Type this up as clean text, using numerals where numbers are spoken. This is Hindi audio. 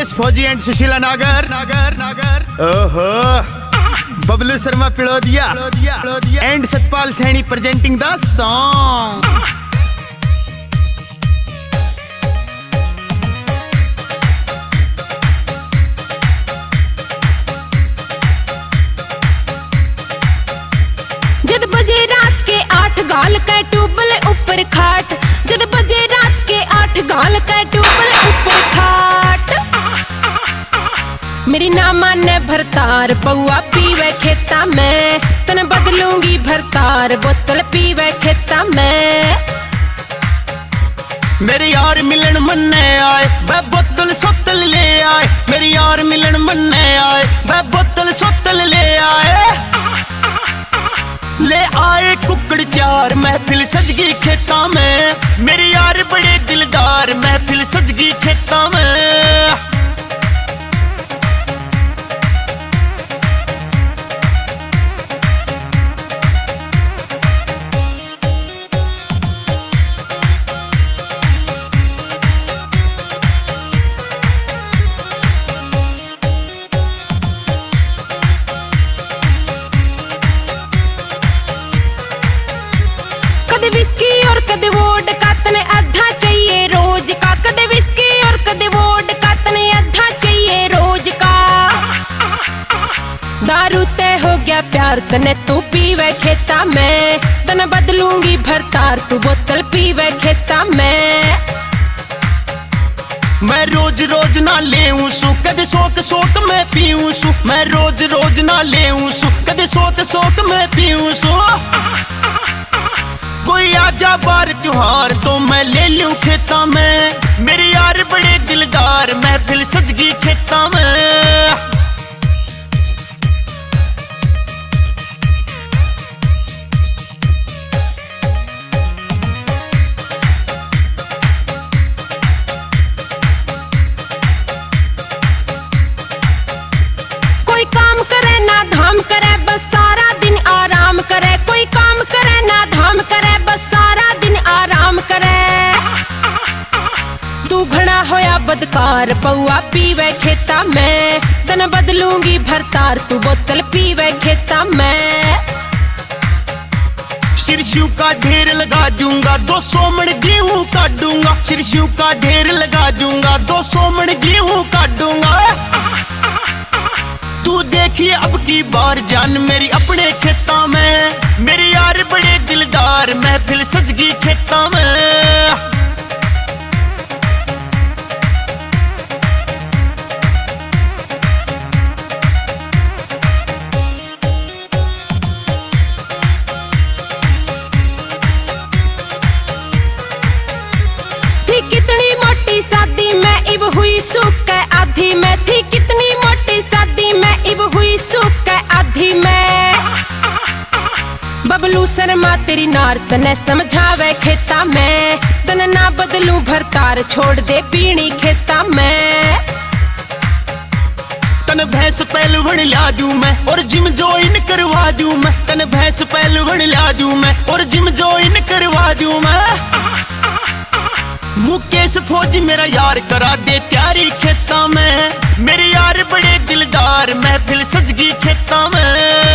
मुकेश फौजी एंड सुशीला नागर नागर नागर ओहो Bablu Sharma Pilodia and Satpal Saini presenting the song. जद बजे रात के 8 गाल का ट्यूबल ऊपर खाट, जद बजे रात के 8 गाल का ट्यूबल ऊपर खाट। मेरी ना माने भरतार पौआ पीवे खेता में, तने बदलूंगी भरतार बोतल पीवे खेता में। मेरे यार मिलन मन्ने आए वह बोतल सोतल ले आए, मेरे यार मिलन मन्ने आए वह बोतल सोतल ले आए। ले आए कुकड़ चार महफिल सजगी खेता में, मेरे यार बड़े दिलदार महफिल सजगी खेता में। कदे विस्की और कदे वोडका तने आधा चाहिए रोज का, कदे विस्की और कदे वोडका तने आधा चाहिए रोज का। दारू तय हो गया प्यार तने तू पीवे खेता में, तने बदलूंगी भरतार तू बोतल पीवे खेता में। मैं रोज रोज ना लेऊं सु कदे सोक सोक मैं पीऊं सु, मैं रोज रोज ना लेऊं सु कदे सोक सोक मैं पीऊं सु। कोई आजा बार त्योहार तो मैं ले लूं खेता में, मेरे यार बड़े दिलदार महफिल सजगी खेता में। कोई काम करे ना धाम करे बस सारा दिन आराम करे, कोई काम करे ना धाम करे बस सारा दिन आराम करे। तू घड़ा होया बदकार पौआ पीवे खेता में, तने बदलूंगी भरतार तू बोतल पीवे खेता में। शिरशु का ढेर लगा दूंगा 200 मण गेहूं काटूंगा, शिरशु का ढेर लगा दूंगा 200 मण गेहूं काटूंगा। तू देखिए अब की बार जान मेरी अपने खेता में, मेरे यार बड़े दिलदार महफिल सजगी खेता में। थी कितनी मोटी शादी में इब हुई सूख आधी में, थी कितनी मोटी शादी में इब हुई सूख आधी में। बबलू शर्मा तेरी नार तने समझावे खेता में, तने ना बदलू भरतार छोड़ दे पीनी खेता में। तन भैंस पहलवण ला दूं मैं और जिम जॉइन करवा दूं मैं, तन भैंस पहलवण ला दूं मैं और जिम जॉइन करवा दूं मैं। मुकेश फौजी मेरा यार करा दे तैयारी खेता में, मेरे यार बड़े दिलदार महफिल सजगी खेता में।